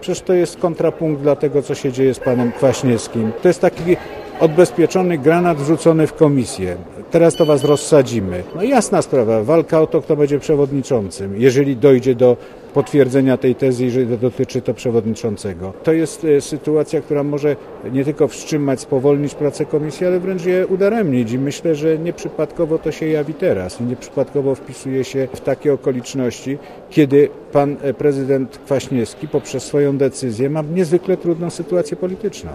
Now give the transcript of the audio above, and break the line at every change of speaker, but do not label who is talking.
Przecież to jest kontrapunkt dla tego, co się dzieje z panem Kwaśniewskim. To jest taki odbezpieczony granat wrzucony w komisję. Teraz to was rozsadzimy. No jasna sprawa, walka o to, kto będzie przewodniczącym, jeżeli dojdzie do potwierdzenia tej tezy, jeżeli dotyczy to przewodniczącego. To jest sytuacja, która może nie tylko wstrzymać, spowolnić pracę komisji, ale wręcz je udaremnić i myślę, że nieprzypadkowo to się jawi teraz i nieprzypadkowo wpisuje się w takie okoliczności, kiedy pan prezydent Kwaśniewski poprzez swoją decyzję ma niezwykle trudną sytuację polityczną.